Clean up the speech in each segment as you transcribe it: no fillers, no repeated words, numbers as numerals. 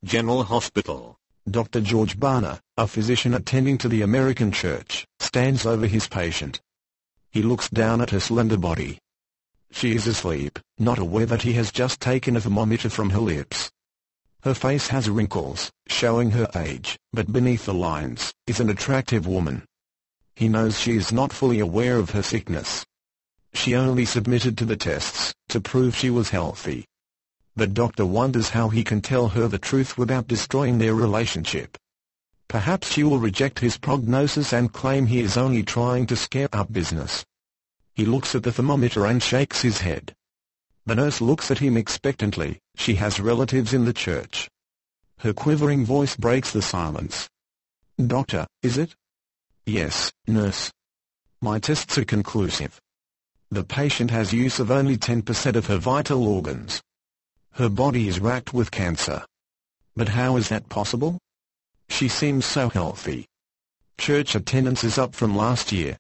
General Hospital. Dr. George Barna, a physician attending to the American church, stands over his patient. He looks down at her slender body. She is asleep, not aware that he has just taken a thermometer from her lips. Her face has wrinkles, showing her age, but beneath the lines is an attractive woman. He knows she is not fully aware of her sickness. She only submitted to the tests to prove she was healthy. The doctor wonders how he can tell her the truth without destroying their relationship. Perhaps she will reject his prognosis and claim he is only trying to scare up business. He looks at the thermometer and shakes his head. The nurse looks at him expectantly. She has relatives in the church. Her quivering voice breaks the silence. "Doctor, is it?" "Yes, nurse. My tests are conclusive. The patient has use of only 10% of her vital organs. Her body is racked with cancer." "But how is that possible? She seems so healthy." Church attendance is up from last year.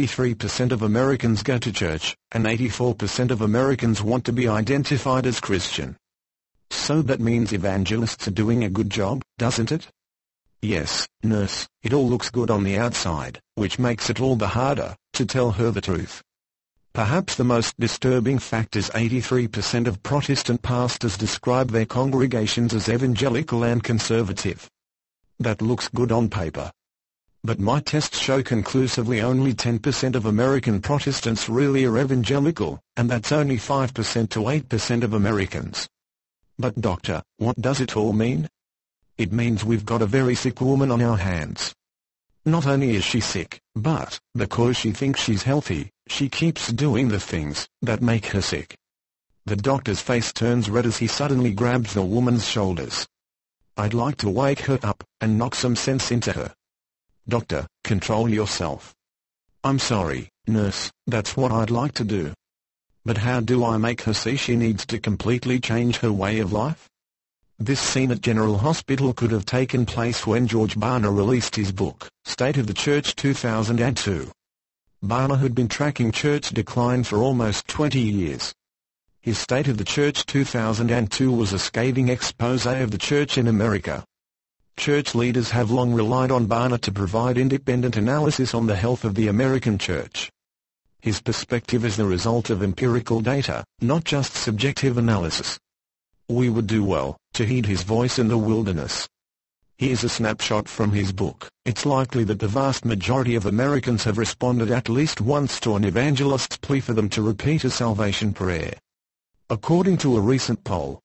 43% of Americans go to church, and 84% of Americans want to be identified as Christian. So that means evangelists are doing a good job, doesn't it? "Yes, nurse, it all looks good on the outside, which makes it all the harder to tell her the truth." Perhaps the most disturbing fact is 83% of Protestant pastors describe their congregations as evangelical and conservative. That looks good on paper. But my tests show conclusively only 10% of American Protestants really are evangelical, and that's only 5% to 8% of Americans. "But doctor, what does it all mean?" "It means we've got a very sick woman on our hands. Not only is she sick, but, because she thinks she's healthy, she keeps doing the things that make her sick." The doctor's face turns red as he suddenly grabs the woman's shoulders. "I'd like to wake her up, and knock some sense into her." "Doctor, control yourself." "I'm sorry, nurse, that's what I'd like to do. But how do I make her see she needs to completely change her way of life?" This scene at General Hospital could have taken place when George Barna released his book, State of the Church 2002. Barna had been tracking church decline for almost 20 years. His State of the Church 2002 was a scathing expose of the church in America. Church leaders have long relied on Barna to provide independent analysis on the health of the American church. His perspective is the result of empirical data, not just subjective analysis. We would do well to heed his voice in the wilderness. Here's a snapshot from his book. It's likely that the vast majority of Americans have responded at least once to an evangelist's plea for them to repeat a salvation prayer. According to a recent poll,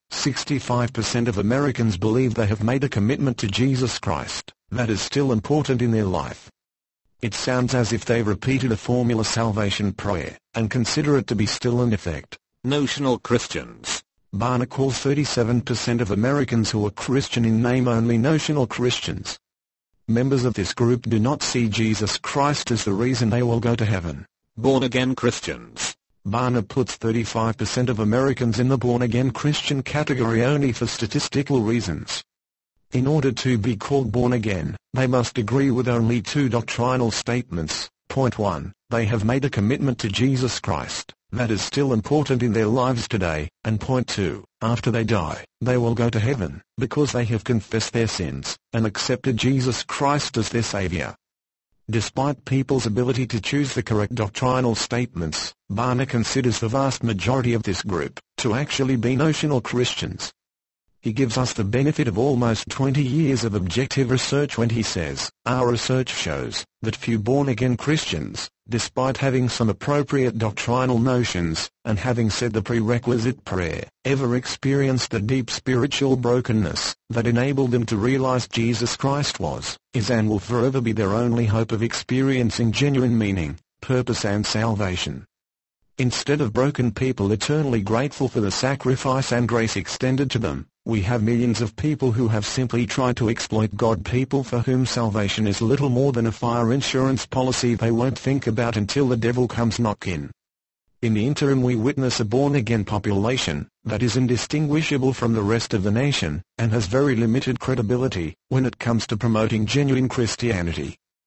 65% of Americans believe they have made a commitment to Jesus Christ that is still important in their life. It sounds as if they've repeated a formula salvation prayer, and consider it to be still in effect. Notional Christians. Barna calls 37% of Americans who are Christian in name only notional Christians. Members of this group do not see Jesus Christ as the reason they will go to heaven. Born-again Christians. Barna puts 35% of Americans in the born-again Christian category only for statistical reasons. In order to be called born-again, they must agree with only two doctrinal statements. Point 1, they have made a commitment to Jesus Christ that is still important in their lives today, and point 2, after they die, they will go to heaven, because they have confessed their sins, and accepted Jesus Christ as their Savior. Despite people's ability to choose the correct doctrinal statements, Barna considers the vast majority of this group to actually be notional Christians. He gives us the benefit of almost 20 years of objective research when he says, "Our research shows that few born-again Christians, despite having some appropriate doctrinal notions, and having said the prerequisite prayer, ever experienced the deep spiritual brokenness that enabled them to realize Jesus Christ was, is and will forever be their only hope of experiencing genuine meaning, purpose and salvation." Instead of broken people eternally grateful for the sacrifice and grace extended to them, we have millions of people who have simply tried to exploit God, people for whom salvation is little more than a fire insurance policy they won't think about until the devil comes knocking. In the interim we witness a born-again population that is indistinguishable from the rest of the nation, and has very limited credibility when it comes to promoting genuine Christianity.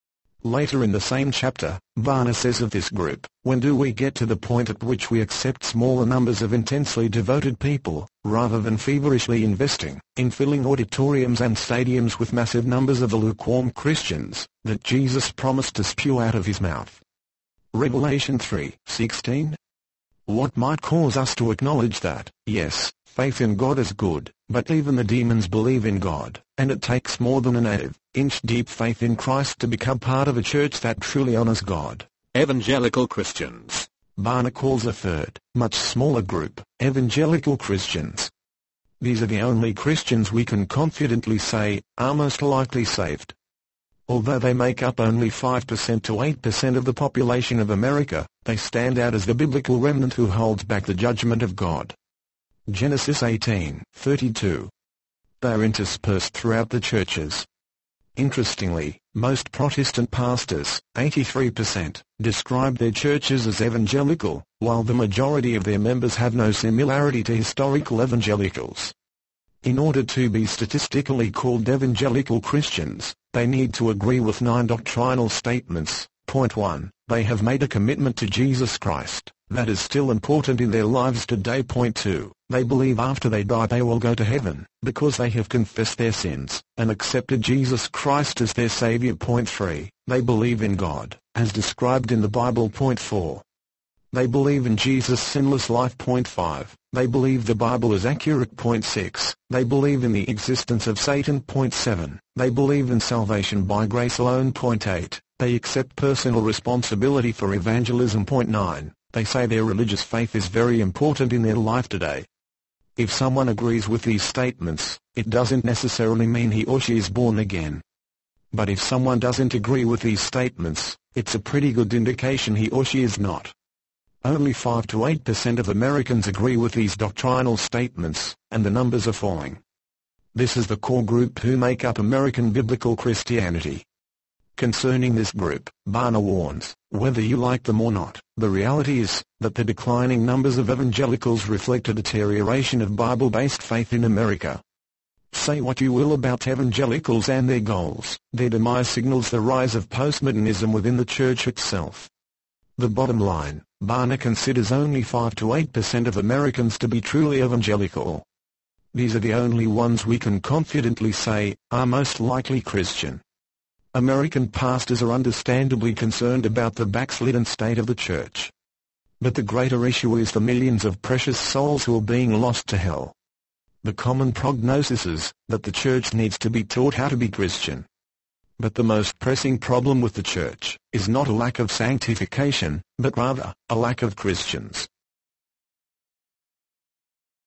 Later in the same chapter, Barna says of this group, when do we get to the point at which we accept smaller numbers of intensely devoted people, rather than feverishly investing in filling auditoriums and stadiums with massive numbers of the lukewarm Christians that Jesus promised to spew out of his mouth? Revelation 3:16. What might cause us to acknowledge that, yes, faith in God is good, but even the demons believe in God, and it takes more than an inch-deep faith in Christ to become part of a church that truly honors God? Evangelical Christians. Barna calls a third, much smaller group, evangelical Christians. These are the only Christians we can confidently say are most likely saved. Although they make up only 5% to 8% of the population of America, they stand out as the biblical remnant who holds back the judgment of God. Genesis 18:32. They are interspersed throughout the churches. Interestingly, most Protestant pastors, 83%, describe their churches as evangelical, while the majority of their members have no similarity to historical evangelicals. In order to be statistically called evangelical Christians, they need to agree with 9 doctrinal statements. Point 1, they have made a commitment to Jesus Christ that is still important in their lives today. Point 2, they believe after they die they will go to heaven, because they have confessed their sins and accepted Jesus Christ as their Savior. Point 3, they believe in God, as described in the Bible. Point 4, they believe in Jesus' sinless life. Point 5, they believe the Bible is accurate. Point 6, they believe in the existence of Satan. Point 7, they believe in salvation by grace alone. Point 8, they accept personal responsibility for evangelism. Point 9, they say their religious faith is very important in their life today. If someone agrees with these statements, it doesn't necessarily mean he or she is born again. But if someone doesn't agree with these statements, it's a pretty good indication he or she is not. Only 5 to 8% of Americans agree with these doctrinal statements, and the numbers are falling. This is the core group who make up American biblical Christianity. Concerning this group, Barna warns, whether you like them or not, the reality is that the declining numbers of evangelicals reflect a deterioration of Bible-based faith in America. Say what you will about evangelicals and their goals, their demise signals the rise of postmodernism within the church itself. The bottom line, Barna considers only 5 to 8% of Americans to be truly evangelical. These are the only ones we can confidently say are most likely Christian. American pastors are understandably concerned about the backslidden state of the church. But the greater issue is the millions of precious souls who are being lost to hell. The common prognosis is that the church needs to be taught how to be Christian. But the most pressing problem with the church is not a lack of sanctification, but rather a lack of Christians.